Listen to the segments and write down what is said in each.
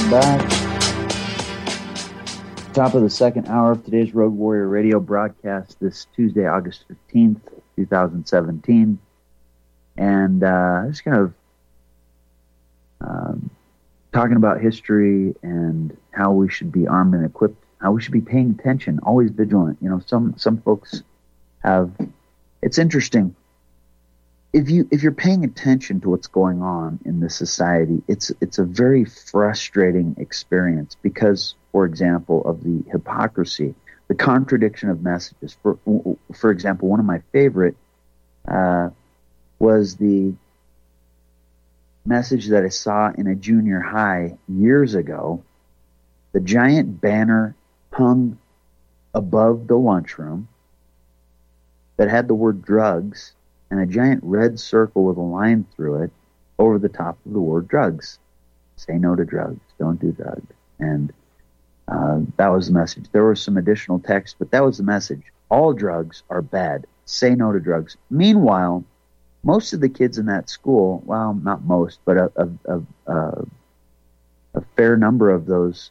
Welcome back. Top of the second hour of today's Road Warrior Radio broadcast this Tuesday, August 15th, 2017. And just kind of talking about history and how we should be armed and equipped, how we should be paying attention, always vigilant. You know, some folks have, it's interesting. If you're paying attention to what's going on in this society, it's a very frustrating experience because, for example, of the hypocrisy, the contradiction of messages. For example, one of my favorite was the message that I saw in a junior high years ago. The giant banner hung above the lunchroom that had the word drugs and a giant red circle with a line through it over the top of the word drugs. Say no to drugs. Don't do drugs. And that was the message. There was some additional text, but that was the message. All drugs are bad. Say no to drugs. Meanwhile, most of the kids in that school, well, not most, but a fair number of those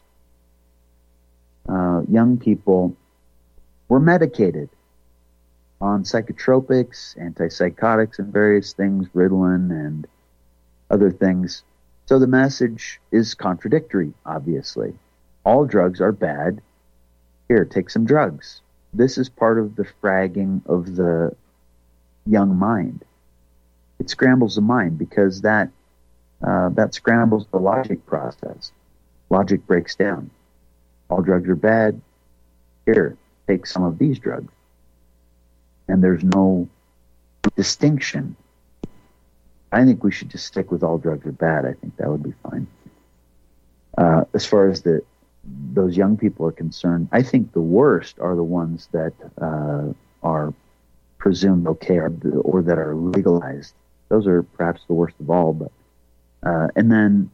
young people were medicated on psychotropics, antipsychotics, and various things, Ritalin and other things. So the message is contradictory, obviously. All drugs are bad. Here, take some drugs. This is part of the fragging of the young mind. It scrambles the mind because that scrambles the logic process. Logic breaks down. All drugs are bad. Here, take some of these drugs. And there's no distinction. I think we should just stick with all drugs are bad. I think that would be fine. As far as those young people are concerned, I think the worst are the ones that are presumed okay or that are legalized. Those are perhaps the worst of all. But and then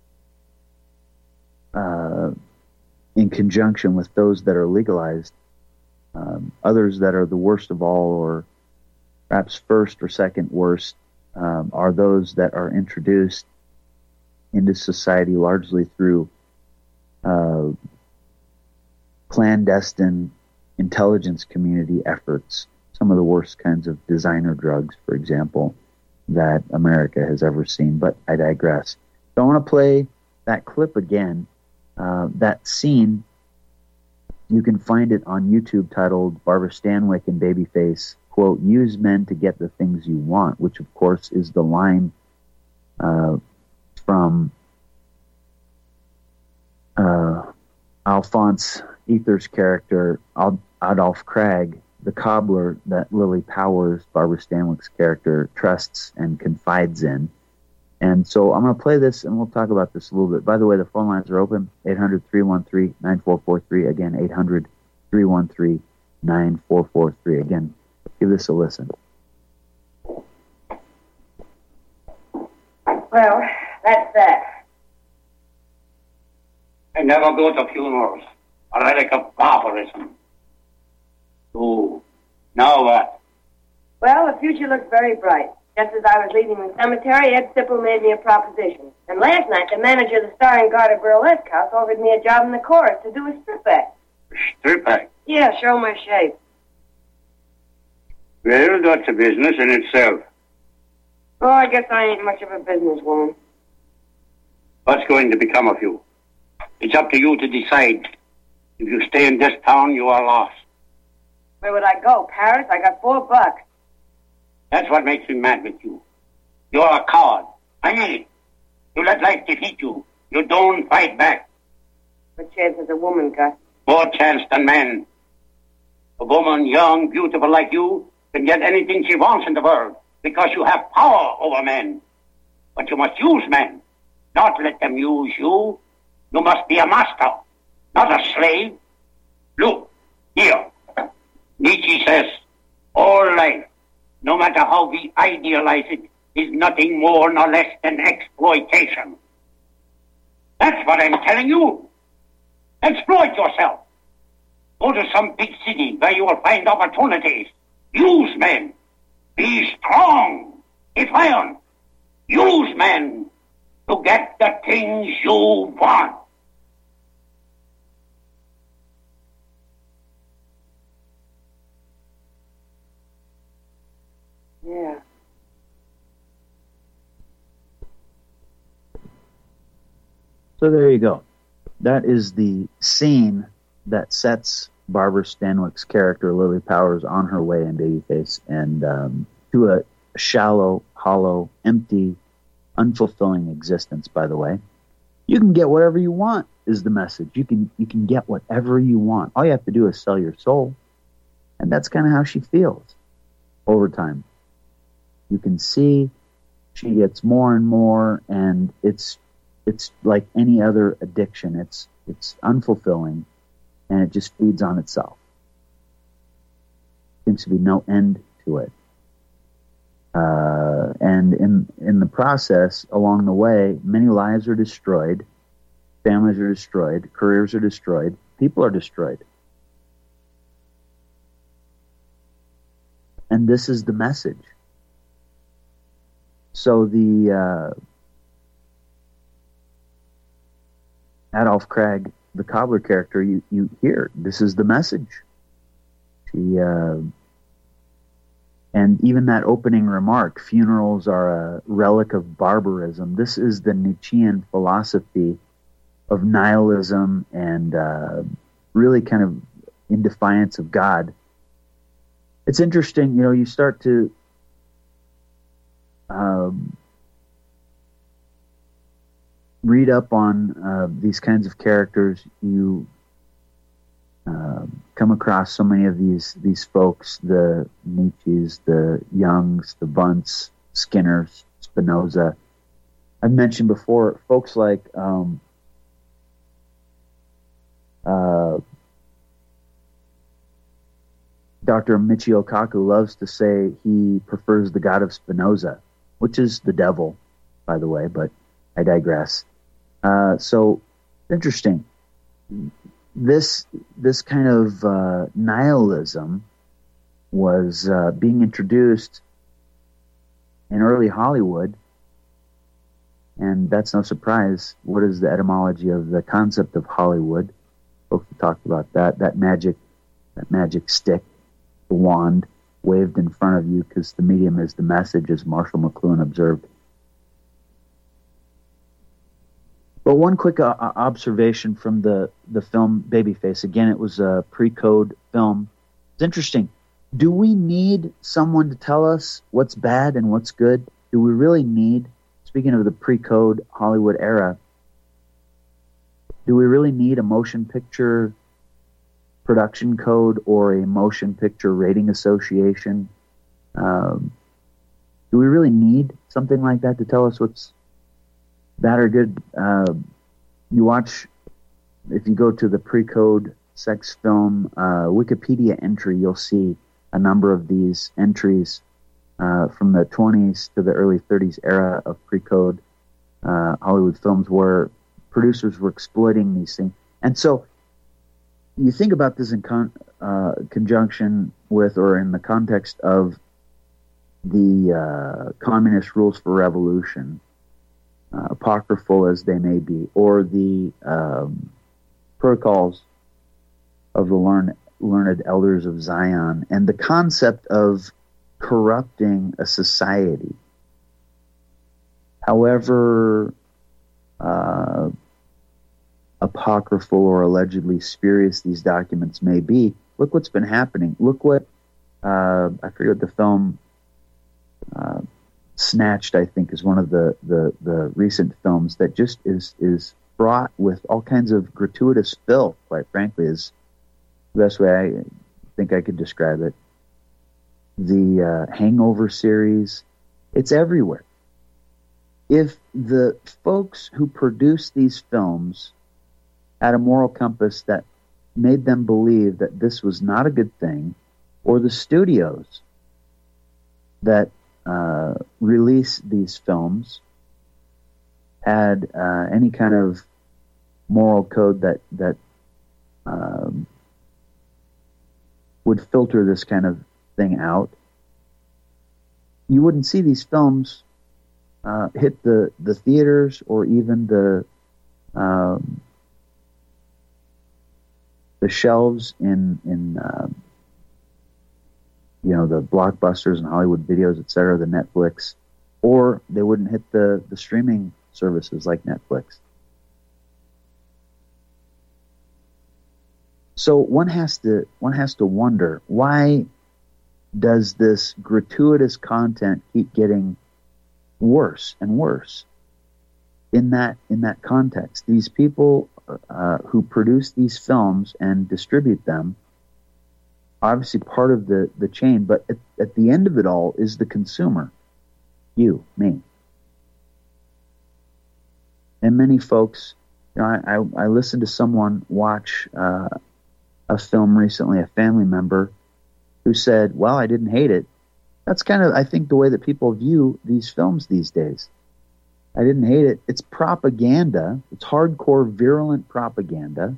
in conjunction with those that are legalized, others that are the worst of all, or perhaps first or second worst, are those that are introduced into society largely through clandestine intelligence community efforts. Some of the worst kinds of designer drugs, for example, that America has ever seen. But I digress. So I want to play that clip again. That scene, you can find it on YouTube, titled Barbara Stanwyck and Babyface, quote, use men to get the things you want, which of course is the line from Alphonse Ether's character, Adolph Krag, the cobbler that Lily Powers, Barbara Stanwyck's character, trusts and confides in. And so I'm going to play this, and we'll talk about this a little bit. By the way, the phone lines are open, 800-313-9443. Again, 800-313-9443. Again, give this a listen. Well, that's that. I never go to funerals. A relic of barbarism. Oh, now what? Well, the future looks very bright. Just as I was leaving the cemetery, Ed Sipple made me a proposition. And last night, the manager of the Starring Garter Burlesque House offered me a job in the chorus to do a strip act. Strip act? Yeah, show my shape. Well, that's a business in itself. Oh, I guess I ain't much of a businesswoman. What's going to become of you? It's up to you to decide. If you stay in this town, you are lost. Where would I go? Paris? I got $4. That's what makes me mad with you. You're a coward. I mean it. You let life defeat you. You don't fight back. What chance has a woman got? More chance than men. A woman, young, beautiful like you, can get anything she wants in the world because you have power over men. But you must use men, not let them use you. You must be a master, not a slave. Look, here. Nietzsche says, all life, no matter how we idealize it, is nothing more nor less than exploitation. That's what I'm telling you. Exploit yourself. Go to some big city where you will find opportunities. Use men. Be strong. Defiant. Use men to get the things you want. So there you go. That is the scene that sets Barbara Stanwyck's character, Lily Powers, on her way in Babyface, and to a shallow, hollow, empty, unfulfilling existence, by the way. You can get whatever you want, is the message. You can get whatever you want. All you have to do is sell your soul. And that's kind of how she feels over time. You can see she gets more and more, and it's like any other addiction. It's unfulfilling, and it just feeds on itself. Seems to be no end to it. And in the process, along the way, many lives are destroyed, families are destroyed, careers are destroyed, people are destroyed. And this is the message. So the Adolph Craig, the cobbler character, you hear, this is the message. And even that opening remark, funerals are a relic of barbarism. This is the Nietzschean philosophy of nihilism and really kind of in defiance of God. It's interesting, you start to read up on these kinds of characters. You come across so many of these folks, the Nietzsches, the Jungs, the Wundts, Skinners, Spinoza. I've mentioned before folks like Dr. Michio Kaku loves to say he prefers the God of Spinoza, which is the devil, by the way, but I digress. So interesting. This kind of nihilism was being introduced in early Hollywood, and that's no surprise. What is the etymology of the concept of Hollywood? Folks have talked about that magic stick, the wand waved in front of you because the medium is the message, as Marshall McLuhan observed. But one quick observation from the film Babyface. Again, it was a pre-code film. It's interesting. Do we need someone to tell us what's bad and what's good? Do we really need, speaking of the pre-code Hollywood era, do we really need a motion picture production code or a motion picture rating association? Do we really need something like that to tell us what's bad or good? You watch, if you go to the pre-code sex film Wikipedia entry, you'll see a number of these entries from the 20s to the early 30s era of pre-code Hollywood films where producers were exploiting these things. And so you think about this in conjunction with, or in the context of, the communist rules for revolution, apocryphal as they may be, or the protocols of the learned elders of Zion, and the concept of corrupting a society. However apocryphal or allegedly spurious these documents may be, look what's been happening. Look what, I forget what the film, Snatched, I think, is one of the recent films that just is fraught with all kinds of gratuitous filth, quite frankly, is the best way I think I could describe it. The Hangover series, it's everywhere. If the folks who produced these films had a moral compass that made them believe that this was not a good thing, or the studios that release these films had any kind of moral code that would filter this kind of thing out, you wouldn't see these films hit the theaters or even the shelves in the Blockbusters and Hollywood Videos, etc., the Netflix, or they wouldn't hit the streaming services like Netflix. So one has to wonder, why does this gratuitous content keep getting worse and worse? In that context, these people who produce these films and distribute them, obviously part of the chain, but at the end of it all is the consumer, you, me. And many folks, I listened to someone watch a film recently, a family member, who said, well, I didn't hate it. That's kind of, I think, the way that people view these films these days. I didn't hate it. It's propaganda. It's hardcore, virulent propaganda.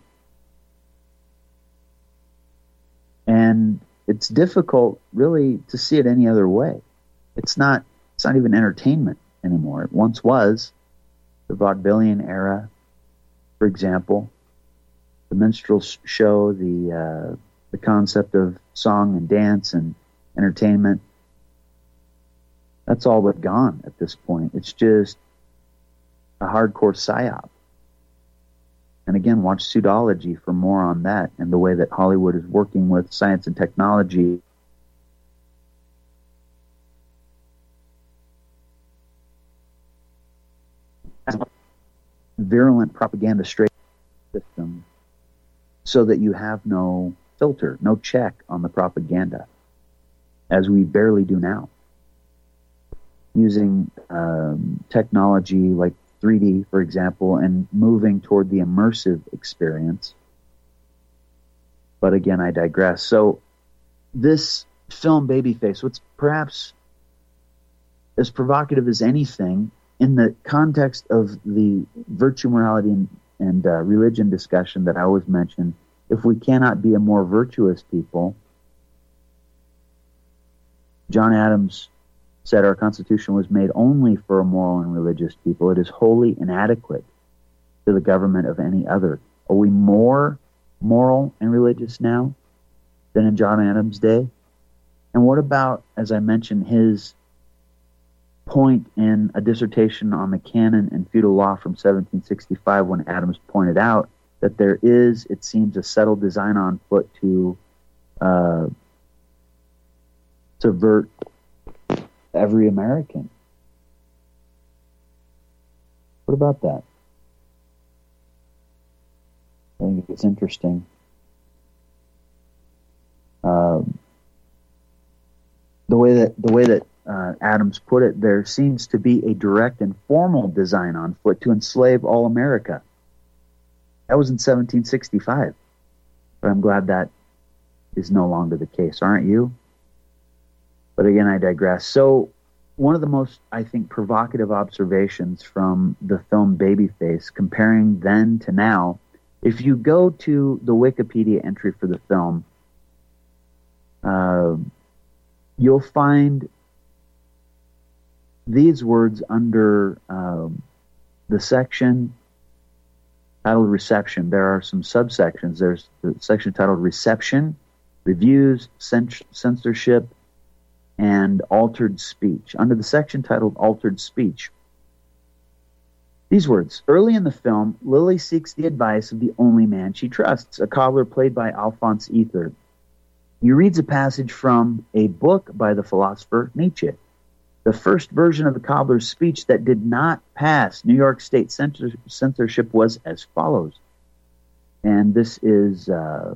And it's difficult, really, to see it any other way. It's not even entertainment anymore. It once was. The vaudevillian era, for example, the minstrel show, the concept of song and dance and entertainment, that's all but gone at this point. It's just a hardcore psyop. And again, watch Pseudology for more on that and the way that Hollywood is working with science and technology virulent propaganda straight system so that you have no filter, no check on the propaganda, as we barely do now. Using technology like 3D, for example, and moving toward the immersive experience. But again, I digress. So this film, Babyface, what's perhaps as provocative as anything in the context of the virtue, morality, and religion discussion that I always mention, if we cannot be a more virtuous people, John Adams said our Constitution was made only for a moral and religious people. It is wholly inadequate to the government of any other. Are we more moral and religious now than in John Adams' day? And what about, as I mentioned, his point in a dissertation on the canon and feudal law from 1765, when Adams pointed out that there is, it seems, a settled design on foot to subvert every American. What about that? I think it's interesting. The way that Adams put it, there seems to be a direct and formal design on foot to enslave all America. That was in 1765. But I'm glad that is no longer the case, aren't you? But again, I digress. So one of the most, I think, provocative observations from the film Babyface, comparing then to now, if you go to the Wikipedia entry for the film, you'll find these words under the section titled Reception. There are some subsections. There's the section titled Reception, Reviews, Censorship, and Altered Speech. Under the section titled Altered Speech, these words: early in the film, Lily seeks the advice of the only man she trusts, a cobbler played by Alphonse Ether. He reads a passage from a book by the philosopher Nietzsche. The first version of the cobbler's speech that did not pass New York State censorship was as follows. And this is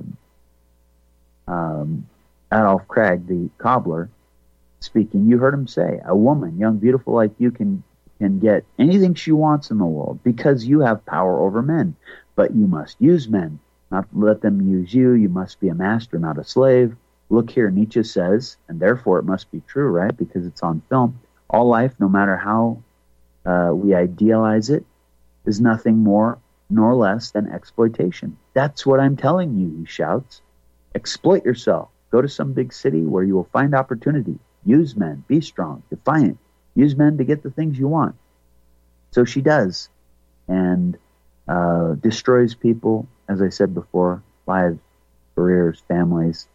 Adolph Craig, the cobbler, speaking. You heard him say, a woman, young, beautiful like you, can get anything she wants in the world because you have power over men. But you must use men, not let them use you. You must be a master, not a slave. Look here, Nietzsche says, and therefore it must be true, right? Because it's on film. All life, no matter how we idealize it, is nothing more nor less than exploitation. That's what I'm telling you, he shouts. Exploit yourself. Go to some big city where you will find opportunity. Use men. Be strong. Defiant. Use men to get the things you want. So she does. And destroys people, as I said before, lives, careers, families,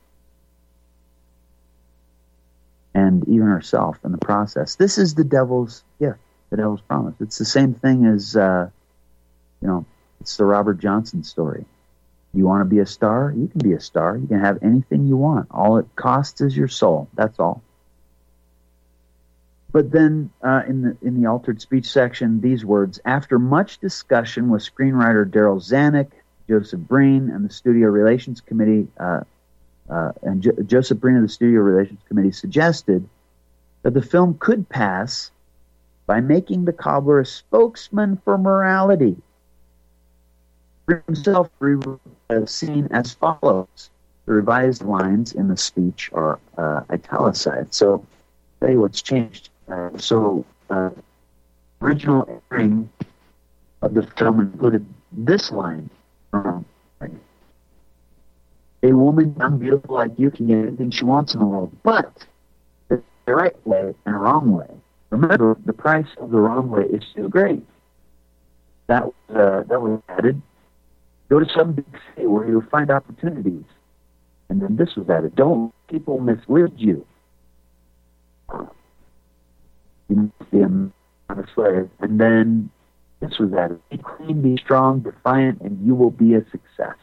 and even herself in the process. This is the devil's gift, the devil's promise. It's the same thing as, it's the Robert Johnson story. You want to be a star? You can be a star. You can have anything you want. All it costs is your soul. That's all. But then in the altered speech section, these words: after much discussion with screenwriter Daryl Zanuck, Joseph Breen, and the Studio Relations Committee, Joseph Breen of the Studio Relations Committee suggested that the film could pass by making the cobbler a spokesman for morality. For himself seen as follows. The revised lines in the speech are italicized. So, I'll tell you what's changed. Original airing of the film included this line from a woman, young, beautiful like you, can get anything she wants in the world, but the right way and wrong way. Remember, the price of the wrong way is too great. That was added. Go to some big city where you'll find opportunities. And then this was added. Don't let people mislead you. You must be a slave. And then this was added. Be clean, be strong, defiant, and you will be a success.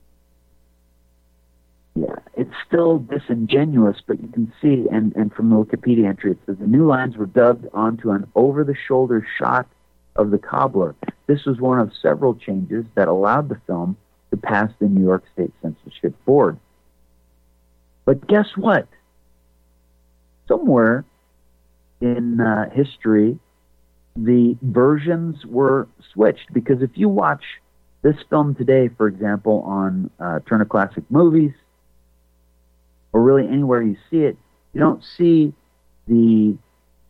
Yeah, it's still disingenuous, but you can see, and from the Wikipedia entry, it says the new lines were dubbed onto an over-the-shoulder shot of the cobbler. This was one of several changes that allowed the film to pass the New York State Censorship Board. But guess what? Somewhere in history, the versions were switched, because if you watch this film today, for example, on Turner Classic Movies, or really anywhere you see it, you don't see the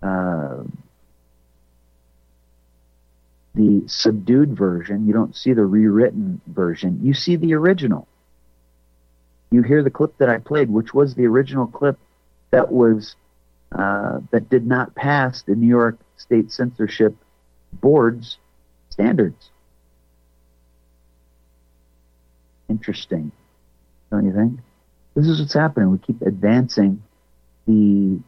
subdued version. You don't see the rewritten version. You see the original. You hear the clip that I played, which was the original clip that was that did not pass the New York State Censorship Board's standards. Interesting, don't you think? This is what's happening. We keep advancing the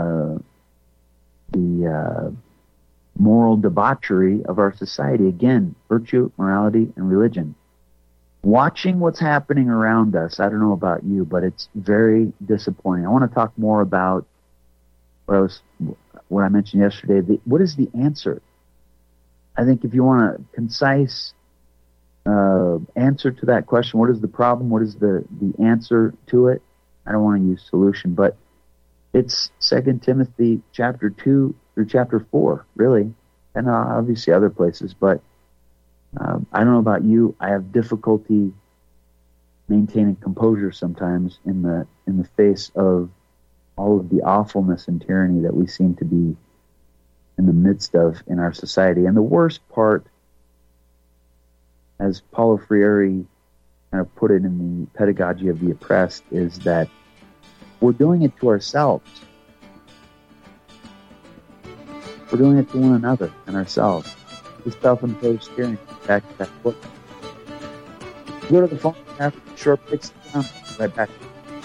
moral debauchery of our society. Again, virtue, morality, and religion. Watching what's happening around us, I don't know about you, but it's very disappointing. I want to talk more about what I mentioned yesterday. What is the answer? I think if you want a concise answer to that question, what is the problem? What is the answer to it? I don't want to use solution, but it's 2 Timothy chapter 2 through chapter 4, really, and obviously other places. But I don't know about you. I have difficulty maintaining composure sometimes in the face of all of the awfulness and tyranny that we seem to be in the midst of in our society. And the worst part, as Paulo Freire kind of put it in the Pedagogy of the Oppressed, is that we're doing it to ourselves. We're doing it to one another and ourselves. The self-imposed tyranny. Back to that book. Go to the phone after the short picks down. Right back.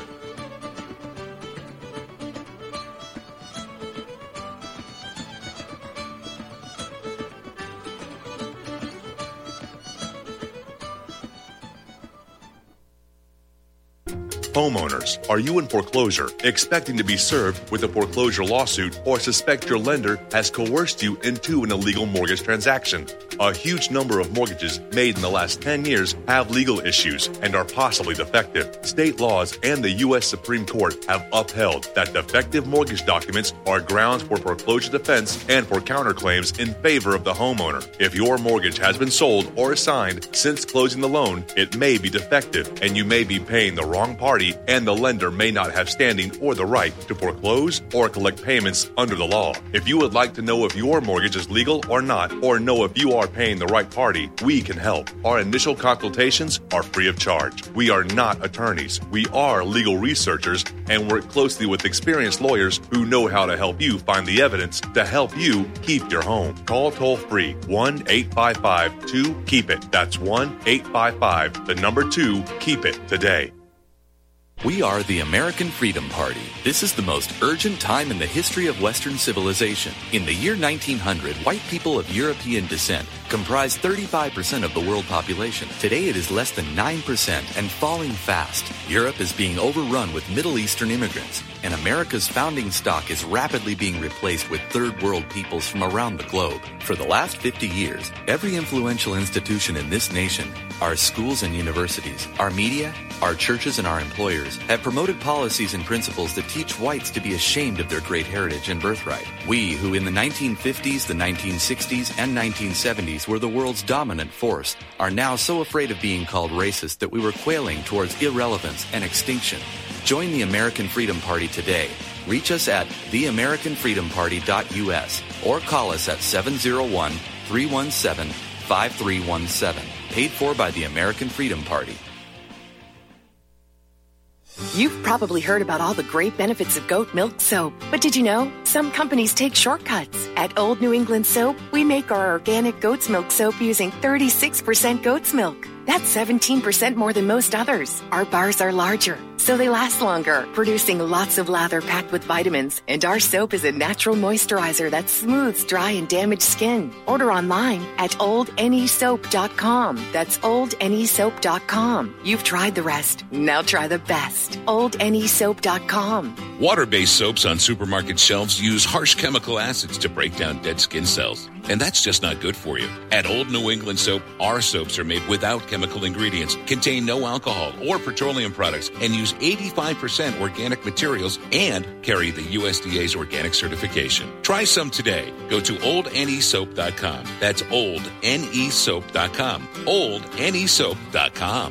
Homeowners, are you in foreclosure, expecting to be served with a foreclosure lawsuit, or suspect your lender has coerced you into an illegal mortgage transaction? A huge number of mortgages made in the last 10 years have legal issues and are possibly defective. State laws and the U.S. Supreme Court have upheld that defective mortgage documents are grounds for foreclosure defense and for counterclaims in favor of the homeowner. If your mortgage has been sold or assigned since closing the loan, it may be defective and you may be paying the wrong party, and the lender may not have standing or the right to foreclose or collect payments under the law. If you would like to know if your mortgage is legal or not, or know if you are paying the right party, we can help. Our initial consultations are free of charge. We are not attorneys. We are legal researchers and work closely with experienced lawyers who know how to help you find the evidence to help you keep your home. Call toll-free 1-855-2-KEEP-IT. That's 1-855-2-KEEP-IT today. We are the American Freedom Party. This is the most urgent time in the history of Western civilization. In the year 1900, white people of European descent comprised 35% of the world population. Today it is less than 9% and falling fast. Europe is being overrun with Middle Eastern immigrants, and America's founding stock is rapidly being replaced with third world peoples from around the globe. For the last 50 years, every influential institution in this nation, our schools and universities, our media, our churches, and our employers have promoted policies and principles that teach whites to be ashamed of their great heritage and birthright. We, who in the 1950s, the 1960s, and 1970s were the world's dominant force, are now so afraid of being called racist that we were quailing towards irrelevance and extinction. Join the American Freedom Party today. Reach us at theamericanfreedomparty.us or call us at 701-317-5317. Paid for by the American Freedom Party. You've probably heard about all the great benefits of goat milk soap. But did you know? Some companies take shortcuts. At Old New England Soap, we make our organic goat's milk soap using 36% goat's milk. That's 17% more than most others. Our bars are larger, so they last longer, producing lots of lather packed with vitamins. And our soap is a natural moisturizer that smooths dry and damaged skin. Order online at oldnesoap.com. That's oldnesoap.com. You've tried the rest. Now try the best. oldnesoap.com. Water-based soaps on supermarket shelves use harsh chemical acids to break down dead skin cells. And that's just not good for you. At Old New England Soap, our soaps are made without chemical ingredients, contain no alcohol or petroleum products, and use 85% organic materials and carry the USDA's organic certification. Try some today. Go to oldnesoap.com. That's oldnesoap.com. oldnesoap.com.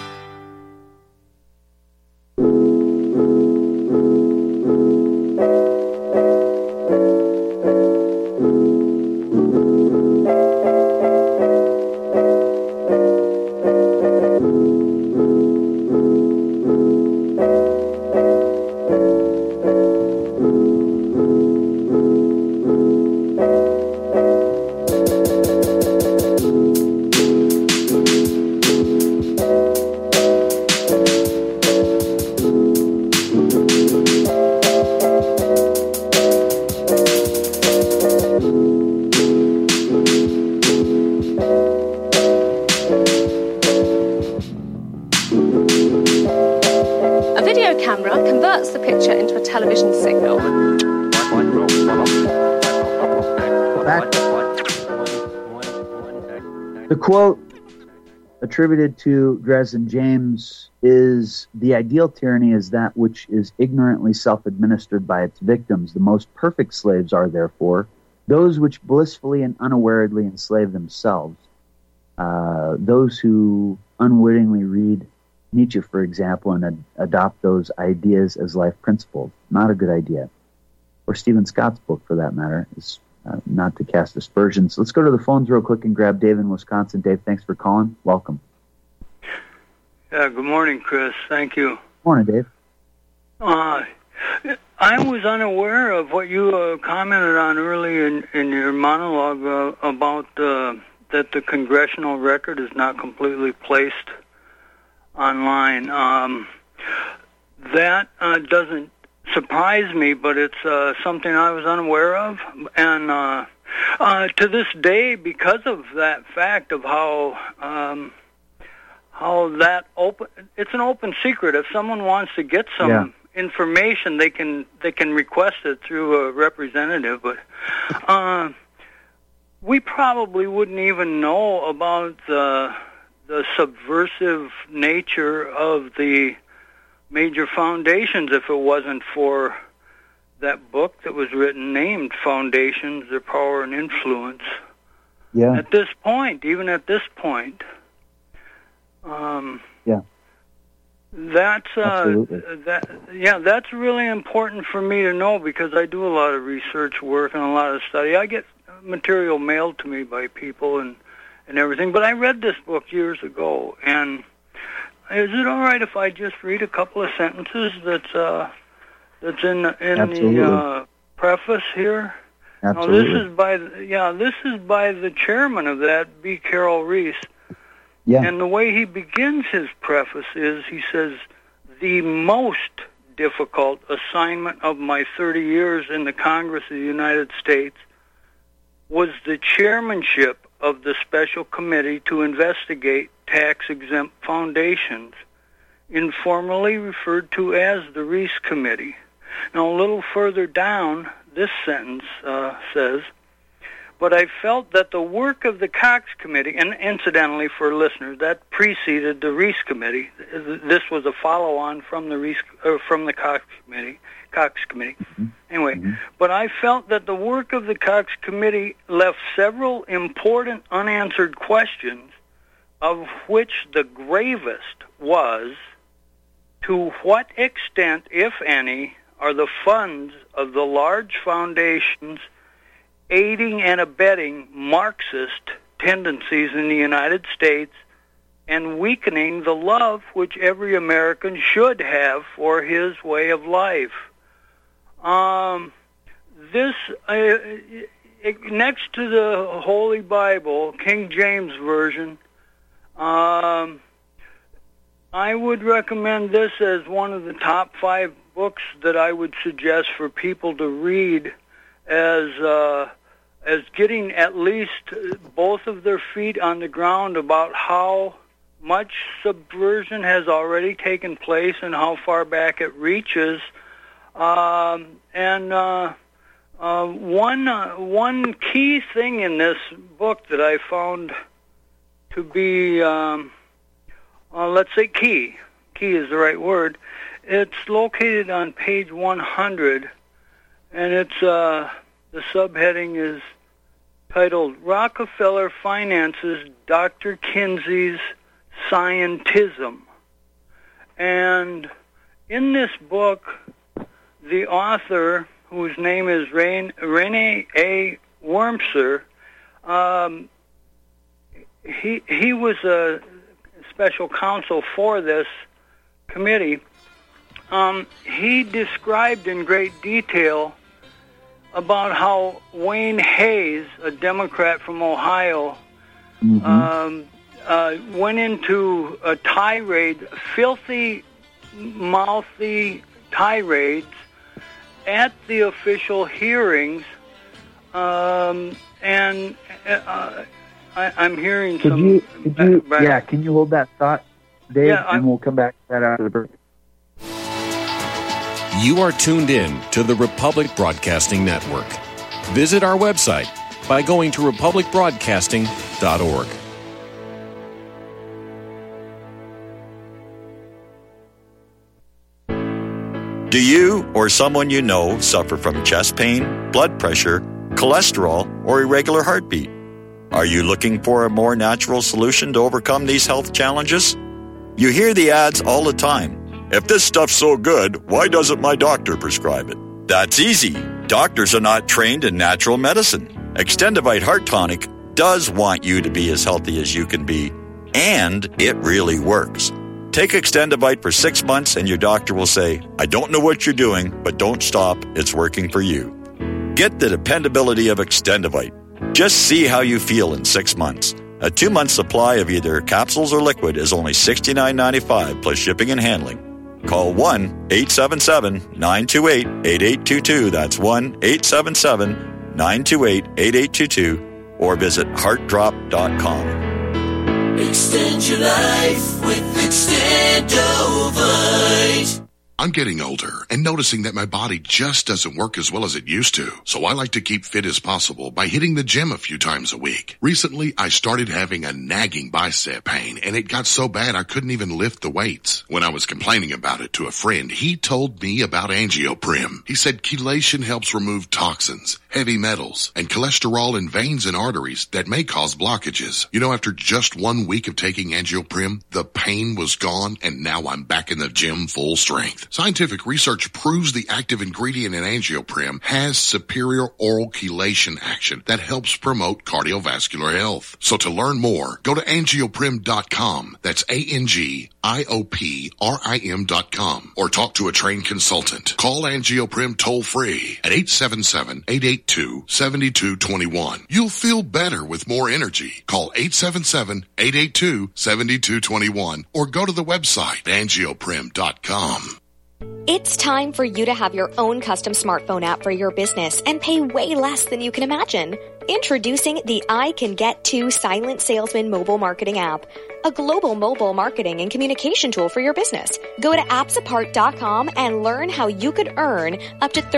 The quote attributed to Dresden James is, "The ideal tyranny is that which is ignorantly self-administered by its victims. The most perfect slaves are, therefore, those which blissfully and unawareedly enslave themselves." Those who unwittingly read Nietzsche, for example, and adopt those ideas as life principles. Not a good idea. Or Stephen Scott's book, for that matter, is not to cast aspersions. Let's go to the phones real quick and grab Dave in Wisconsin. Dave, thanks for calling. Welcome. Good morning, Chris. Thank you. Morning, Dave. I was unaware of what you commented on early in your monologue about that the congressional record is not completely placed online. That doesn't surprise me, but it's something I was unaware of. And to this day, because of that fact of how that it's an open secret. If someone wants to get some information, they can request it through a representative. But we probably wouldn't even know about the subversive nature of the major foundations if it wasn't for that book that was written named Foundations, Their Power and Influence. Yeah. At this point, even at this point. That's that's really important for me to know, because I do a lot of research work and a lot of study. I get material mailed to me by people and everything, but I read this book years ago, and is it all right if I just read a couple of sentences that's in the preface here? Absolutely. Now, this is by the chairman of that, B. Carroll Reese. Yeah. And the way he begins his preface is, he says, the most difficult assignment of my 30 years in the Congress of the United States was the chairmanship of the Special Committee to investigate tax-exempt foundations, informally referred to as the Reece Committee. Now, a little further down, this sentence says, but I felt that the work of the Cox Committee, and incidentally for listeners, that preceded the Reece Committee. This was a follow-on from the Cox Committee. Mm-hmm. Anyway, mm-hmm. But I felt that the work of the Cox Committee left several important unanswered questions, of which the gravest was, to what extent, if any, are the funds of the large foundations aiding and abetting Marxist tendencies in the United States and weakening the love which every American should have for his way of life. Next to the Holy Bible, King James Version, I would recommend this as one of the top 5 books that I would suggest for people to read as getting at least both of their feet on the ground about how much subversion has already taken place and how far back it reaches. One key thing in this book that I found to be, let's say key is the right word, it's located on page 100, and it's the subheading is titled Rockefeller Finances Dr. Kinsey's Scientism. And in this book, the author, whose name is Rene A. Wormser, he was a special counsel for this committee. He described in great detail about how Wayne Hayes, a Democrat from Ohio, went into a tirade, filthy, mouthy tirades at the official hearings, and I'm hearing some... Can you hold that thought, Dave, and we'll come back to that after the break. You are tuned in to the Republic Broadcasting Network. Visit our website by going to republicbroadcasting.org. Do you or someone you know suffer from chest pain, blood pressure, cholesterol, or irregular heartbeat? Are you looking for a more natural solution to overcome these health challenges? You hear the ads all the time. If this stuff's so good, why doesn't my doctor prescribe it? That's easy. Doctors are not trained in natural medicine. Extendivite Heart Tonic does want you to be as healthy as you can be, and it really works. Take Extendivite for 6 months and your doctor will say, I don't know what you're doing, but don't stop. It's working for you. Get the dependability of Extendivite. Just see how you feel in 6 months. A 2-month supply of either capsules or liquid is only $69.95 plus shipping and handling. Call 1-877-928-8822. That's 1-877-928-8822. Or visit heartdrop.com. Extend your life with Extendovite. I'm getting older and noticing that my body just doesn't work as well as it used to. So I like to keep fit as possible by hitting the gym a few times a week. Recently, I started having a nagging bicep pain and it got so bad I couldn't even lift the weights. When I was complaining about it to a friend, he told me about Angioprim. He said chelation helps remove toxins, heavy metals, and cholesterol in veins and arteries that may cause blockages. You know, after just 1 week of taking Angioprim, the pain was gone and now I'm back in the gym full strength. Scientific research proves the active ingredient in Angioprim has superior oral chelation action that helps promote cardiovascular health. So to learn more, go to angioprim.com. That's ANGIOPRIM.com, or talk to a trained consultant. Call Angioprim toll free at 877-882-7221. You'll feel better with more energy. Call 877-882-7221 or go to the website angioprim.com. It's time for you to have your own custom smartphone app for your business and pay way less than you can imagine. Introducing the I Can Get To Silent Salesman mobile marketing app, a global mobile marketing and communication tool for your business. Go to appsapart.com and learn how you could earn up to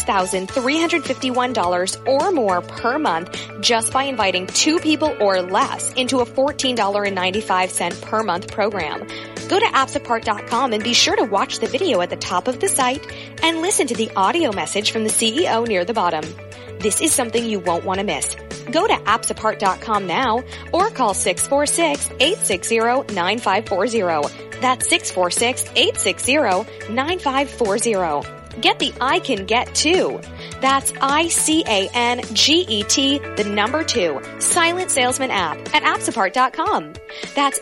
$36,351 or more per month just by inviting 2 people or less into a $14.95 per month program. Go to appsapart.com and be sure to watch the video at the top of the site and listen to the audio message from the CEO near the bottom. This is something you won't want to miss. Go to appsapart.com now or call 646-860-9540. That's 646-860-9540. Get the I Can Get To. That's ICANGET, the number 2, Silent Salesman app at appsapart.com. That's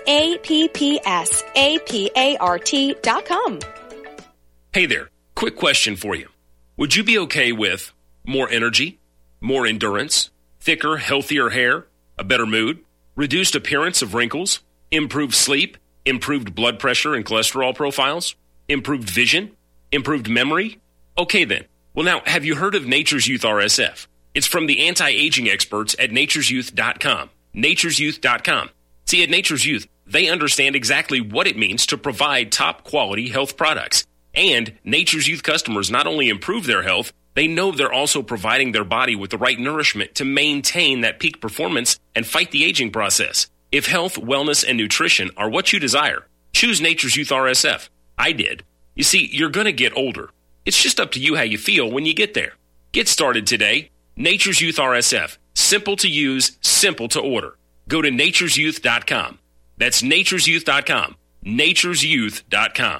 APPSAPART.com. Hey there, quick question for you. Would you be okay with more energy, more endurance, thicker, healthier hair, a better mood, reduced appearance of wrinkles, improved sleep, improved blood pressure and cholesterol profiles, improved vision, improved memory? Okay then. Well now, have you heard of Nature's Youth RSF? It's from the anti-aging experts at nature'syouth.com. nature'syouth.com. See, at Nature's Youth, they understand exactly what it means to provide top quality health products. And Nature's Youth customers not only improve their health, they know they're also providing their body with the right nourishment to maintain that peak performance and fight the aging process. If health, wellness, and nutrition are what you desire, choose Nature's Youth RSF. I did. You see, you're going to get older. It's just up to you how you feel when you get there. Get started today. Nature's Youth RSF. Simple to use, simple to order. Go to nature'syouth.com. That's nature'syouth.com. nature'syouth.com.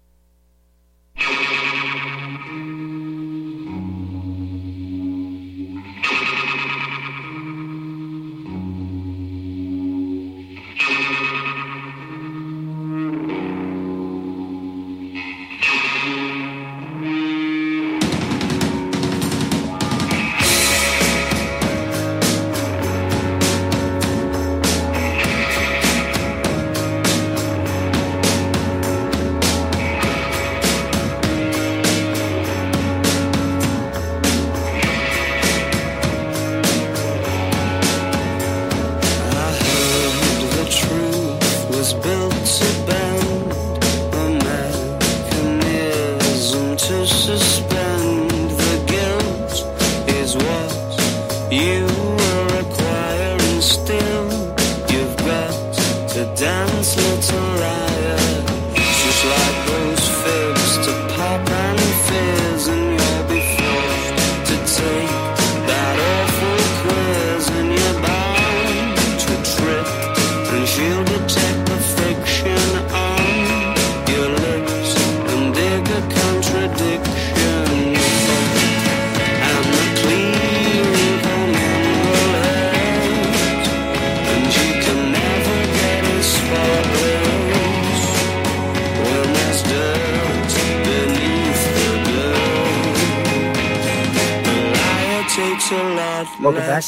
Welcome back.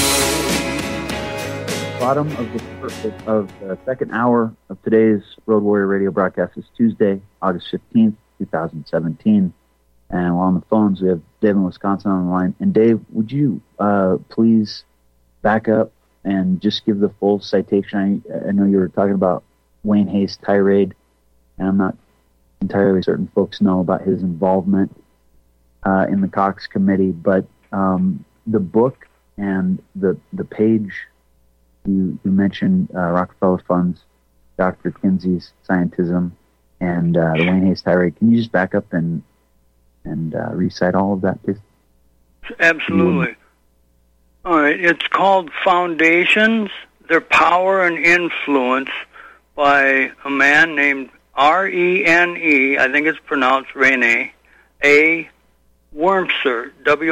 Bottom of the second hour of today's Road Warrior Radio broadcast is Tuesday, August 15th, 2017. And while on the phones, we have Dave in Wisconsin on the line. And Dave, would you please back up and just give the full citation? I know you were talking about Wayne Hayes' tirade, and I'm not entirely certain folks know about his involvement in the Cox Committee, but the book and the page you mentioned, Rockefeller Funds, Dr. Kinsey's Scientism, and the Wayne Hayes tirade. Can you just back up and recite all of that, please? Absolutely. All right. It's called Foundations, Their Power and Influence, by a man named Rene, I think it's pronounced Rene, A. Wurmser,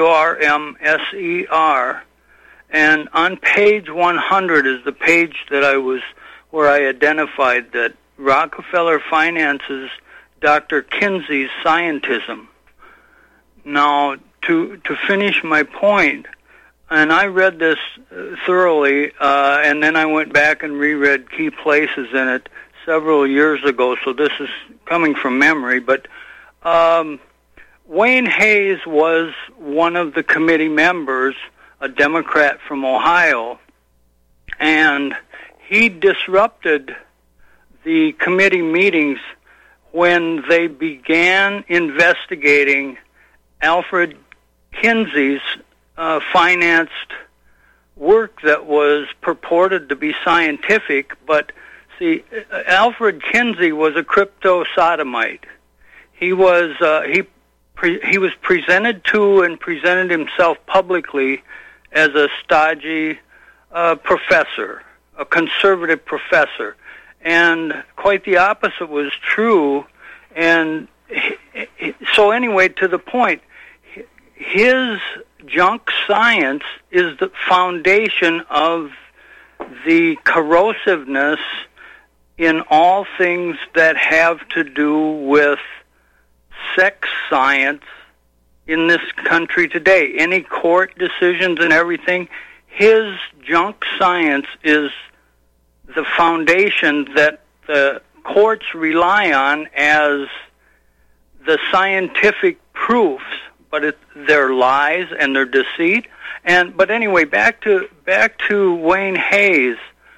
Wrmser. And on page 100 is the page where I identified that Rockefeller finances Dr. Kinsey's scientism. Now, to finish my point, and I read this thoroughly, and then I went back and reread key places in it several years ago, so this is coming from memory, but Wayne Hayes was one of the committee members, a Democrat from Ohio, and he disrupted the committee meetings when they began investigating Alfred Kinsey's financed work that was purported to be scientific, but see, Alfred Kinsey was a crypto-sodomite. He was presented to and presented himself publicly as a stodgy professor, a conservative professor. And quite the opposite was true. And so anyway, to the point, his junk science is the foundation of the corrosiveness in all things that have to do with sex science in this country today. Any court decisions and everything, his junk science is the foundation that the courts rely on as the scientific proofs, but they're lies and they're deceit. But anyway, back to Wayne Hayes.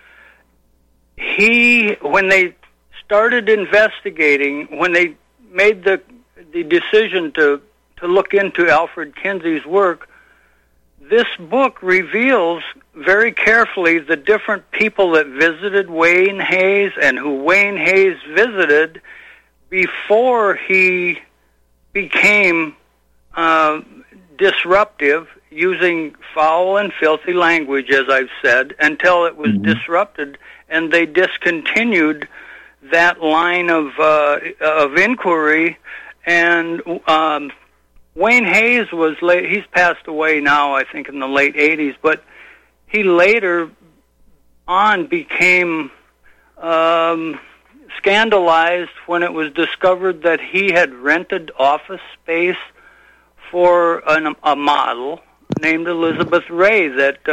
When they started investigating, when they made the decision to look into Alfred Kinsey's work, this book reveals very carefully the different people that visited Wayne Hayes and who Wayne Hayes visited before he became disruptive, using foul and filthy language, as I've said, until it was disrupted, and they discontinued that line of inquiry. And Wayne Hayes he's passed away now, I think, in the late 80s, but he later on became scandalized when it was discovered that he had rented office space for a model named Elizabeth Ray that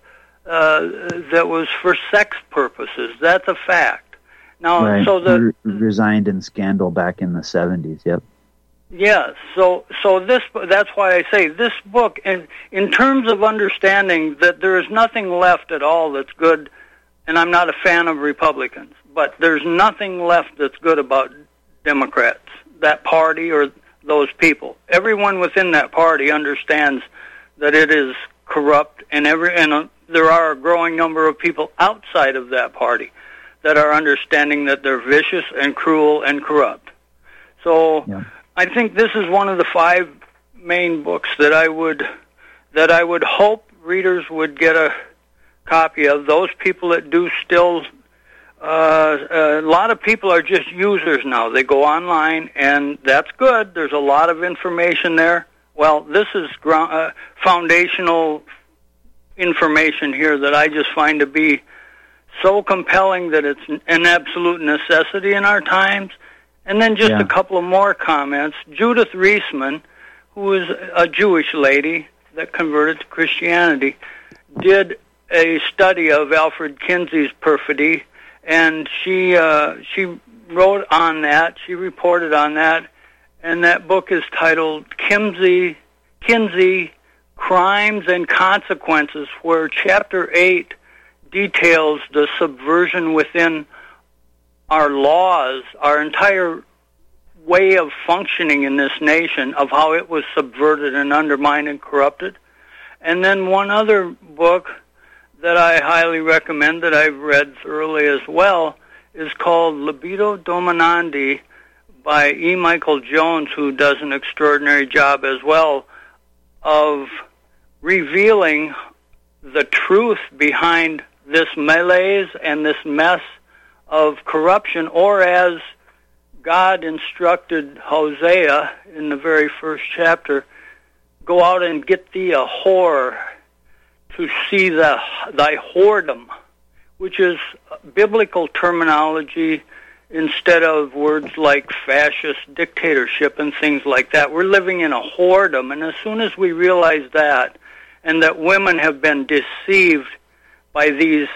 was for sex purposes. That's a fact. Now, right. So he resigned in scandal back in the 70s. Yep. Yes, so that's why I say this book, and in terms of understanding that there is nothing left at all that's good, and I'm not a fan of Republicans, but there's nothing left that's good about Democrats, that party or those people. Everyone within that party understands that it is corrupt, and there are a growing number of people outside of that party that are understanding that they're vicious and cruel and corrupt. So. Yeah. I think this is one of the 5 main books that I would hope readers would get a copy of. Those people that do still, a lot of people are just users now. They go online, and that's good. There's a lot of information there. Well, this is foundational information here that I just find to be so compelling that it's an absolute necessity in our times. And then just a couple of more comments. Judith Reisman, who is a Jewish lady that converted to Christianity, did a study of Alfred Kinsey's perfidy, and she wrote on that. She reported on that, and that book is titled Kinsey, Crimes and Consequences, where Chapter 8 details the subversion within our laws, our entire way of functioning in this nation, of how it was subverted and undermined and corrupted. And then one other book that I highly recommend that I've read thoroughly as well is called Libido Dominandi by E. Michael Jones, who does an extraordinary job as well of revealing the truth behind this malaise and this mess of corruption, or as God instructed Hosea in the very first chapter, go out and get thee a whore to see thy whoredom, which is biblical terminology instead of words like fascist dictatorship and things like that. We're living in a whoredom, and as soon as we realize that, and that women have been deceived by these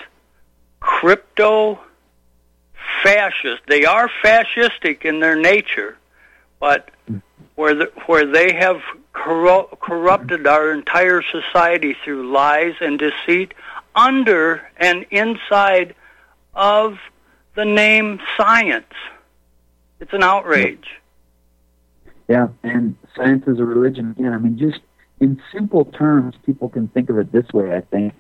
crypto-fascists, they are fascistic in their nature, but where they have corrupted our entire society through lies and deceit under and inside of the name science. It's an outrage. Yeah, and science is a religion again. I mean, just in simple terms, people can think of it this way, I think.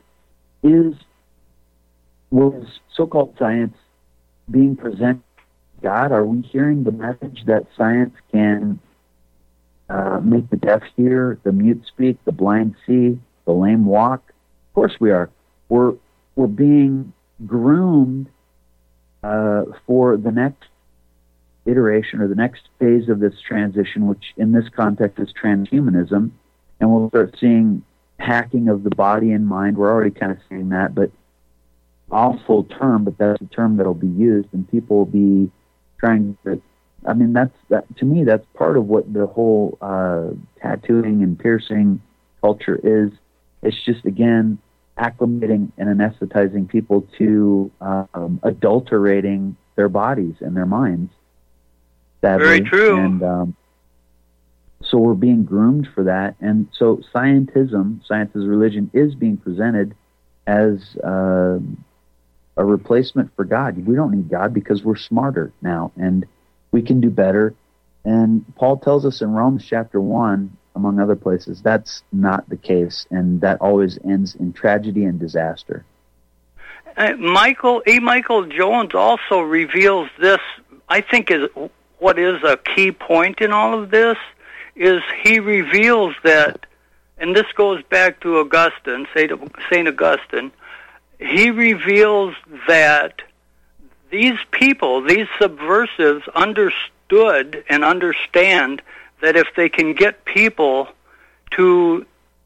Was so-called science being presented to God? Are we hearing the message that science can make the deaf hear, the mute speak, the blind see, the lame walk? Of course we are. We're being groomed for the next iteration or the next phase of this transition, which in this context is transhumanism, and we'll start seeing hacking of the body and mind. We're already kind of seeing that, but awful term, but that's a term that'll be used, and people will be trying to. I mean, to me, that's part of what the whole tattooing and piercing culture is. It's just, again, acclimating and anesthetizing people to adulterating their bodies and their minds. Sadly. Very true. And so we're being groomed for that. And so science as religion, is being presented as a replacement for God. We don't need God because we're smarter now, and we can do better. And Paul tells us in Romans chapter 1, among other places, that's not the case, and that always ends in tragedy and disaster. Michael Jones also reveals this, I think, is what is a key point in all of this, is he reveals that, and this goes back to Augustine, St. Augustine, he reveals that these people, these subversives, understood and understand that if they can get people to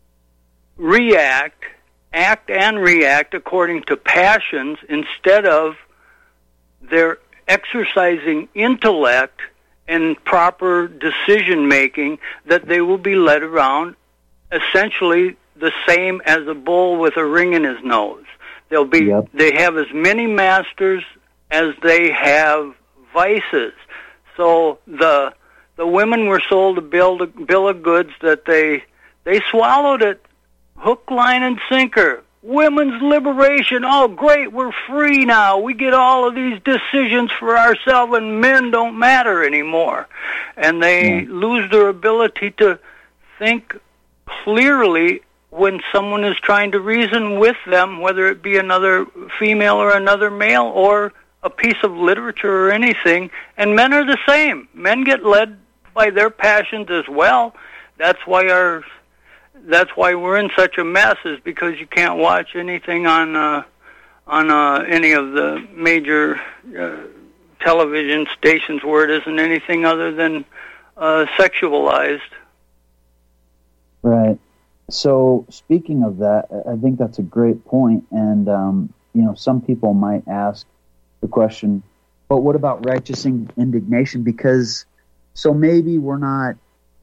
act and react according to passions instead of their exercising intellect and proper decision-making, that they will be led around essentially the same as a bull with a ring in his nose. They have as many masters as they have vices. So the women were sold a bill of goods that they swallowed it hook, line, and sinker. Women's liberation. Oh, great, we're free now. We get all of these decisions for ourselves, and men don't matter anymore. And they lose their ability to think clearly when someone is trying to reason with them, whether it be another female or another male or a piece of literature or anything. And men are the same. Men get led by their passions as well. That's why we're in such a mess, is because you can't watch anything on any of the major television stations where it isn't anything other than sexualized. Right. So speaking of that, I think that's a great point. And some people might ask the question, but what about righteous indignation? Because maybe we're kind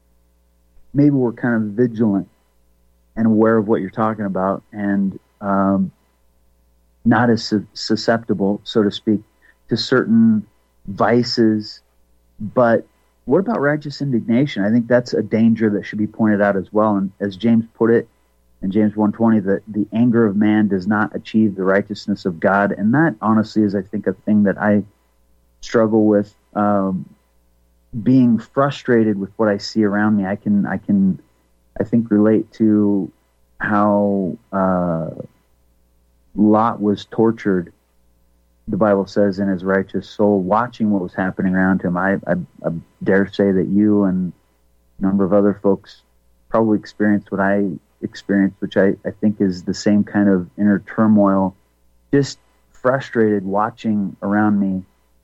of vigilant and aware of what you're talking about, and not as susceptible, so to speak, to certain vices. But what about righteous indignation? I think that's a danger that should be pointed out as well. And as James put it in James 1:20, that the anger of man does not achieve the righteousness of God. And that, honestly, is, I think, a thing that I struggle with, being frustrated with what I see around me. I think, relate to how Lot was tortured, the Bible says, in his righteous soul, watching what was happening around him. I dare say that you and a number of other folks probably experienced what I experienced, which I think is the same kind of inner turmoil, just frustrated watching around me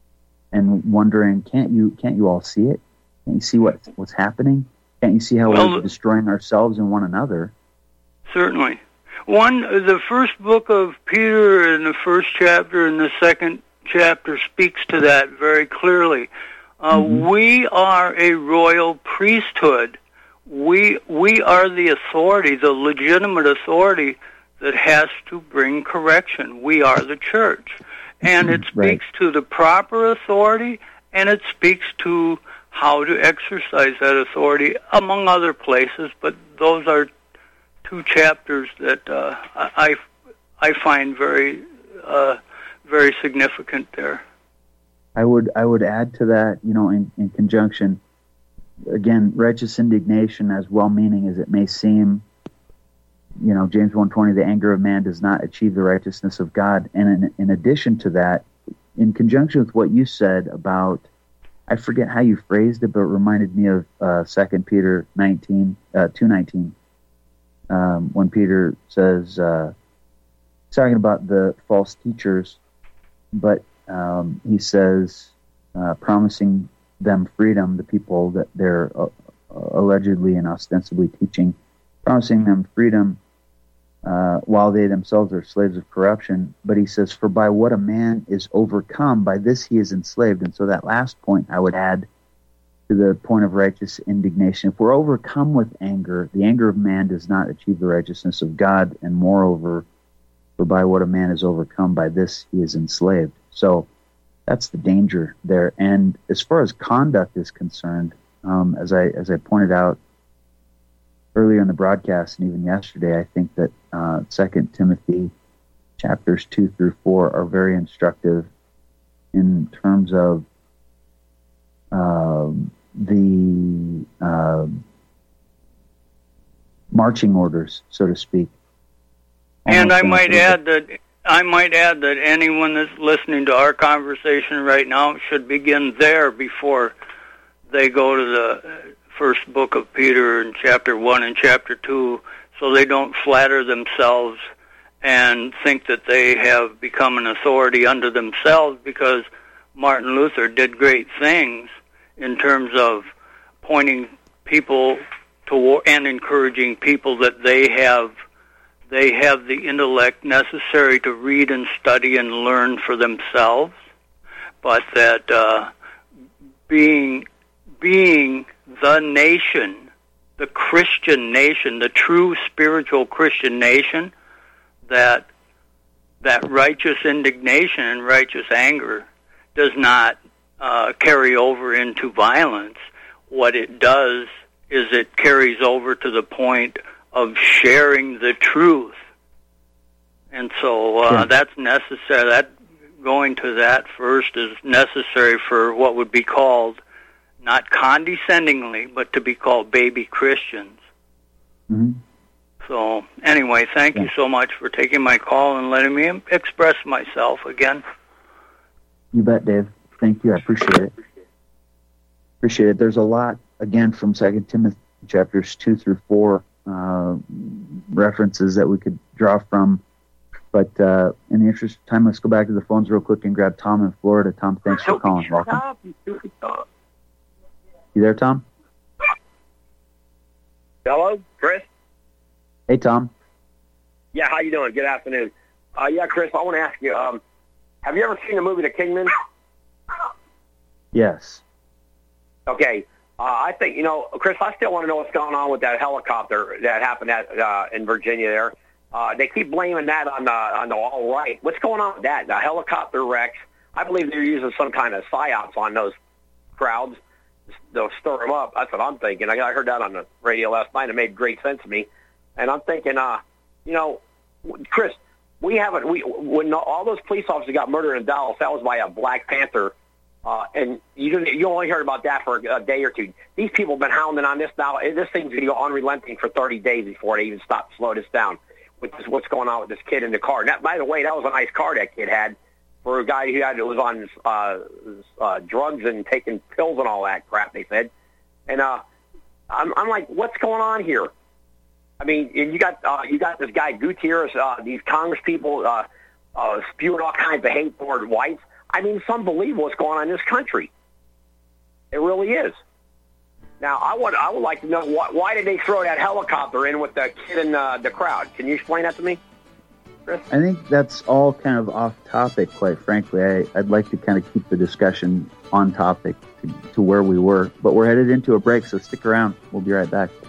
and wondering, can't you all see it? Can't you see what's happening? Can't you see how we're destroying ourselves and one another? Certainly. The first book of Peter in the first chapter and the second chapter speaks to that very clearly. We are a royal priesthood. We are the authority, the legitimate authority that has to bring correction. We are the church. And it speaks to the proper authority, and it speaks to how to exercise that authority, among other places, but those are two chapters that I find very very significant there. I would add to that, in conjunction, again, righteous indignation, as well-meaning as it may seem, James 1:20, the anger of man does not achieve the righteousness of God. And in addition to that, in conjunction with what you said about, I forget how you phrased it, but it reminded me of 2 Peter 2:19, when Peter says, talking about the false teachers, but he says, promising them freedom, the people that they're allegedly and ostensibly teaching, promising them freedom while they themselves are slaves of corruption. But he says, for by what a man is overcome, by this he is enslaved. And so that last point I would add to the point of righteous indignation. If we're overcome with anger, the anger of man does not achieve the righteousness of God. And moreover, for by what a man is overcome, by this he is enslaved. So that's the danger there. And as far as conduct is concerned, as I pointed out earlier in the broadcast and even yesterday, I think that 2 Timothy chapters 2 through 4 are very instructive in terms of the marching orders, so to speak. And I might add that anyone that's listening to our conversation right now should begin there before they go to the first book of Peter in chapter 1 and chapter 2, so they don't flatter themselves and think that they have become an authority unto themselves, because Martin Luther did great things in terms of pointing people to and encouraging people that they have the intellect necessary to read and study and learn for themselves, but that being the nation, the Christian nation, the true spiritual Christian nation, that righteous indignation and righteous anger does not carry over into violence. What it does is it carries over to the point of sharing the truth. And so that's necessary. That going to that first is necessary for what would be called, not condescendingly, but to be called baby Christians. Mm-hmm. So anyway, thank you so much for taking my call and letting me express myself again. You bet, Dave. Thank you. I appreciate it. There's a lot, again, from 2 Timothy chapters 2 through 4, references that we could draw from. But in the interest of time, let's go back to the phones real quick and grab Tom in Florida. Tom, thanks for calling. Welcome. You there, Tom? Hello, Chris? Hey, Tom. Yeah, how you doing? Good afternoon. Yeah, Chris, I want to ask you, have you ever seen the movie The Kingman? Yes. Okay. I think, Chris, I still want to know what's going on with that helicopter that happened in Virginia there. They keep blaming that on the alt-right. What's going on with that? The helicopter wrecks. I believe they're using some kind of psyops on those crowds. They'll stir them up. That's what I'm thinking. I heard that on the radio last night. It made great sense to me. And I'm thinking, Chris, when all those police officers got murdered in Dallas, that was by a Black Panther. And you only heard about that for a day or two. These people have been hounding on this now. This thing's going to go unrelenting for 30 days before they even slow this down with what's going on with this kid in the car. Now, by the way, that was a nice car that kid had for a guy who was on drugs and taking pills and all that crap, they said. And I'm like, what's going on here? I mean, and you got this guy Gutierrez, these Congress people spewing all kinds of hate toward whites. I mean, it's unbelievable what's going on in this country. It really is. Now, I would like to know why did they throw that helicopter in with the kid in the crowd? Can you explain that to me, Chris? I think that's all kind of off topic, quite frankly. I'd like to kind of keep the discussion on topic to where we were. But we're headed into a break, so stick around. We'll be right back.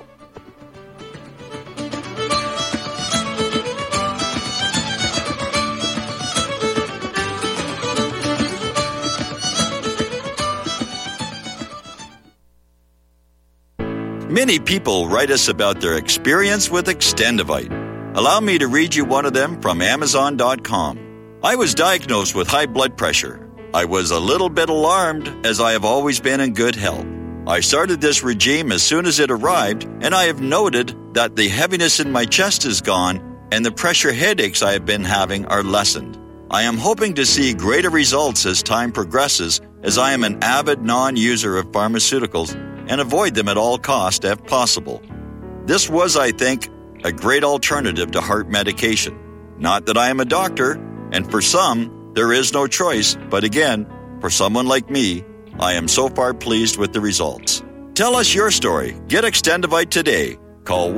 Many people write us about their experience with Extendivite. Allow me to read you one of them from Amazon.com. I was diagnosed with high blood pressure. I was a little bit alarmed as I have always been in good health. I started this regime as soon as it arrived, and I have noted that the heaviness in my chest is gone and the pressure headaches I have been having are lessened. I am hoping to see greater results as time progresses, as I am an avid non-user of pharmaceuticals and avoid them at all costs if possible. This was, I think, a great alternative to heart medication. Not that I am a doctor, and for some, there is no choice, but again, for someone like me, I am so far pleased with the results. Tell us your story. Get Extendivite today. Call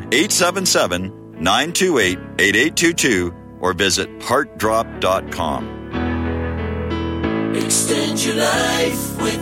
1-877-928-8822 or visit heartdrop.com. Extend your life with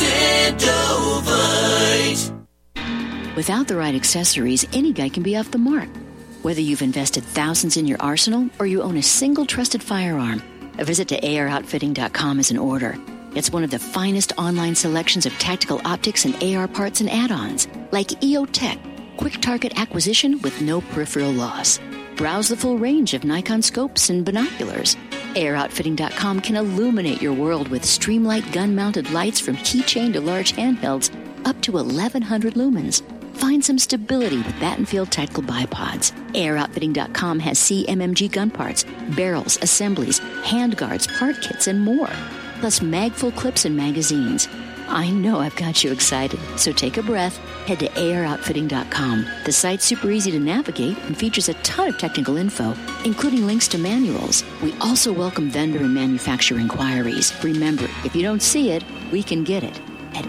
Extendovite. Without the right accessories, any guy can be off the mark. Whether you've invested thousands in your arsenal or you own a single trusted firearm, a visit to AROutfitting.com is in order. It's one of the finest online selections of tactical optics and AR parts and add-ons, like EOTech, quick target acquisition with no peripheral loss. Browse the full range of Nikon scopes and binoculars. AROutfitting.com can illuminate your world with Streamlight gun-mounted lights from keychain to large handhelds up to 1,100 lumens. Find some stability with Battenfield tactical bipods. AROutfitting.com has CMMG gun parts, barrels, assemblies, handguards, part kits, and more. Plus mag-full clips and magazines. I know I've got you excited, so take a breath. Head to AROutfitting.com. The site's super easy to navigate and features a ton of technical info, including links to manuals. We also welcome vendor and manufacturer inquiries. Remember, if you don't see it, we can get it at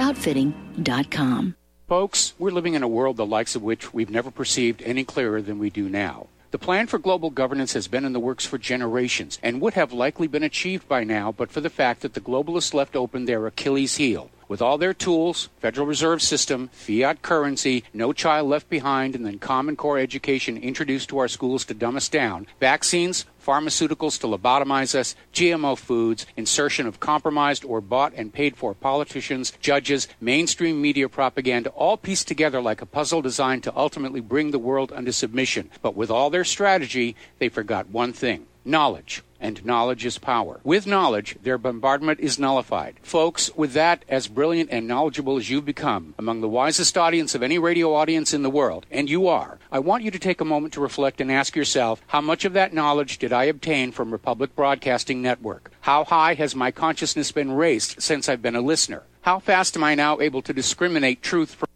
AROutfitting.com. Folks, we're living in a world the likes of which we've never perceived any clearer than we do now. The plan for global governance has been in the works for generations and would have likely been achieved by now but for the fact that the globalists left open their Achilles heel. With all their tools, Federal Reserve System, fiat currency, no child left behind, and then Common Core education introduced to our schools to dumb us down, vaccines, pharmaceuticals to lobotomize us, GMO foods, insertion of compromised or bought and paid for politicians, judges, mainstream media propaganda, all pieced together like a puzzle designed to ultimately bring the world under submission. But with all their strategy, they forgot one thing: knowledge. And knowledge is power. With knowledge, their bombardment is nullified. Folks, with that, as brilliant and knowledgeable as you've become, among the wisest audience of any radio audience in the world, and you are, I want you to take a moment to reflect and ask yourself, how much of that knowledge did I obtain from Republic Broadcasting Network? How high has my consciousness been raised since I've been a listener? How fast am I now able to discriminate truth from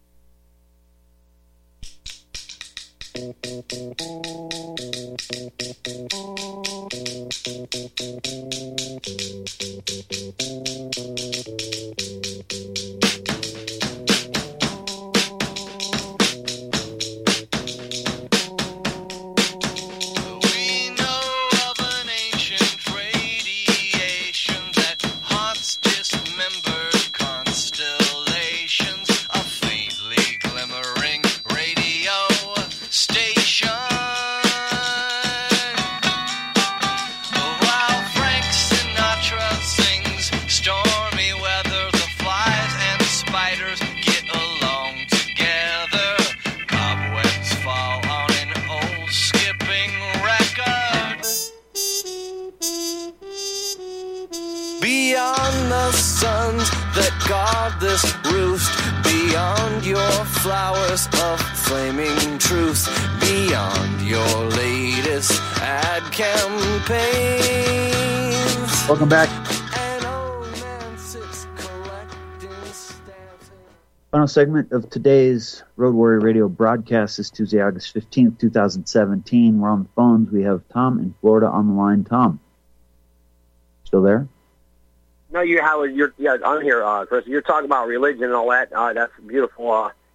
beyond the suns that guard this roost, beyond your flowers of flaming truth, beyond your latest ad campaigns. Welcome back. Final segment of today's Road Warrior Radio broadcast is Tuesday, August 15th, 2017. We're on the phones. We have Tom in Florida on the line. Tom, still there? No, I'm here, Chris. You're talking about religion and all that. That's beautiful.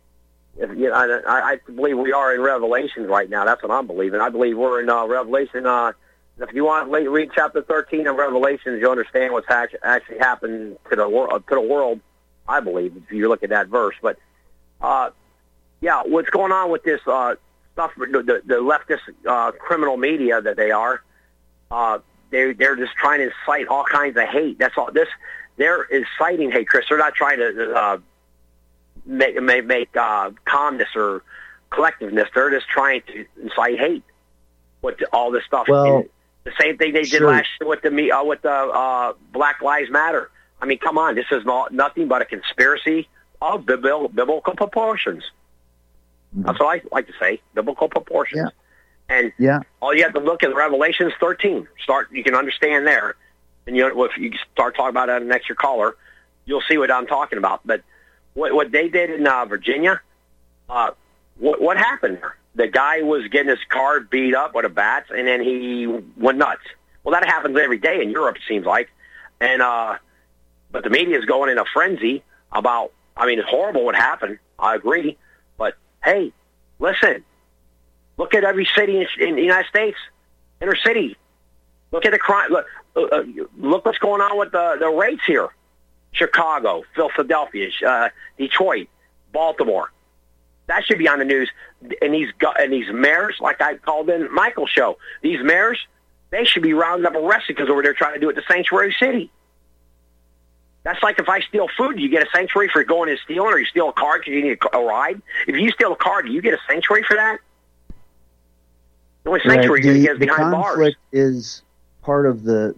I believe we are in Revelation right now. That's what I'm believing. I believe we're in Revelation. If you want to read chapter 13 of Revelation, you'll understand what's actually happened to the world. I believe if you look at that verse. But what's going on with this stuff? The leftist criminal media that they are. They're just trying to incite all kinds of hate. That's all. They're inciting hate, Chris. They're not trying to make calmness or collectiveness. They're just trying to incite hate with all this stuff. Well, the same thing they did last year with the Black Lives Matter. I mean, come on, this is nothing but a conspiracy of biblical proportions. Mm-hmm. That's what I like to say, biblical proportions. Yeah. And all you have to look at Revelations 13. You can understand there. And if you start talking about that next year caller, you'll see what I'm talking about. But what they did in Virginia, what happened there? The guy was getting his car beat up with a bat, and then he went nuts. Well, that happens every day in Europe, it seems like. And but the media is going in a frenzy about, it's horrible what happened. I agree. But, hey, listen. Look at every city in the United States, inner city. Look at the crime. Look what's going on with the rates here. Chicago, Philadelphia, Detroit, Baltimore. That should be on the news. And these mayors, like I called in Michael's show, these mayors, they should be rounded up arrested because over there trying to do it to Sanctuary City. That's like if I steal food, do you get a sanctuary for going and stealing, or you steal a car because you need a ride? If you steal a car, do you get a sanctuary for that? The only sanctuary you're going to get is behind bars. The conflict is part of the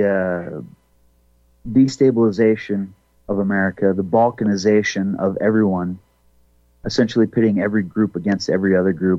destabilization of America, the balkanization of everyone, essentially pitting every group against every other group.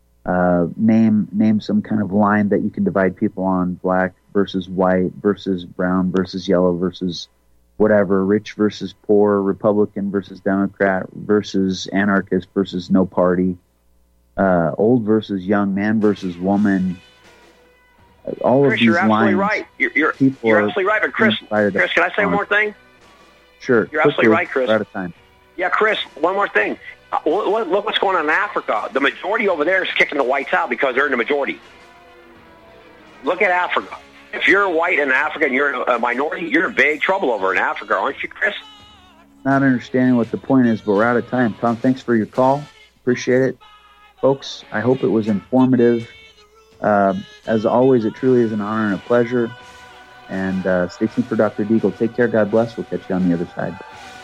Name some kind of line that you can divide people on: black versus white versus brown versus yellow versus whatever, rich versus poor, Republican versus Democrat versus anarchist versus no party. Old versus young, man versus woman. All Chris, of these you're absolutely lines. right. You're absolutely right. But Chris, can I say one more thing? Sure. You're absolutely right, Chris. We're out of time. Yeah, Chris, one more thing. Look what's going on in Africa. The majority over there is kicking the whites out because they're in the majority. Look at Africa. If you're white in Africa and you're a minority, you're in big trouble over in Africa, aren't you, Chris? Not understanding what the point is, but we're out of time. Tom, thanks for your call. Appreciate it. Folks, I hope it was informative. As always, it truly is an honor and a pleasure. And stay tuned for Dr. Deagle. Take care. God bless. We'll catch you on the other side.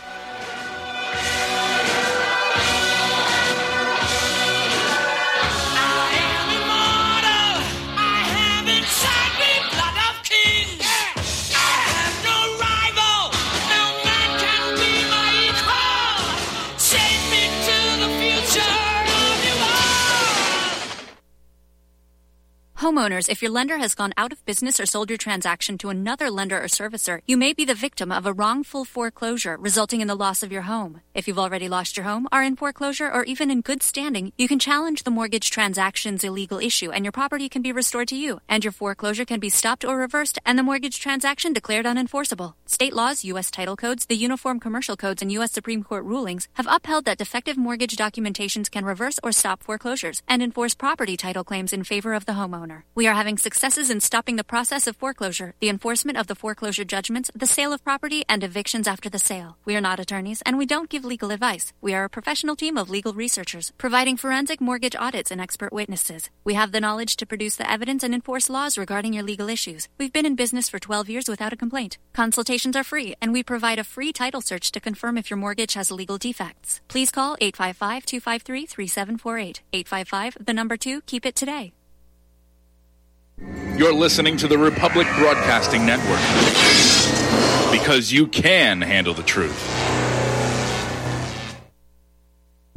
Homeowners, if your lender has gone out of business or sold your transaction to another lender or servicer, you may be the victim of a wrongful foreclosure resulting in the loss of your home. If you've already lost your home, are in foreclosure, or even in good standing, you can challenge the mortgage transaction's illegal issue and your property can be restored to you, and your foreclosure can be stopped or reversed and the mortgage transaction declared unenforceable. State laws, U.S. title codes, the Uniform Commercial Codes, and U.S. Supreme Court rulings have upheld that defective mortgage documentations can reverse or stop foreclosures and enforce property title claims in favor of the homeowner. We are having successes in stopping the process of foreclosure, the enforcement of the foreclosure judgments, the sale of property, and evictions after the sale. We are not attorneys, and we don't give legal advice. We are a professional team of legal researchers, providing forensic mortgage audits and expert witnesses. We have the knowledge to produce the evidence and enforce laws regarding your legal issues. We've been in business for 12 years without a complaint. Consultations are free, and we provide a free title search to confirm if your mortgage has legal defects. Please call 855-253-3748. 855, 2, keep it today. You're listening to the Republic Broadcasting Network, because you can handle the truth.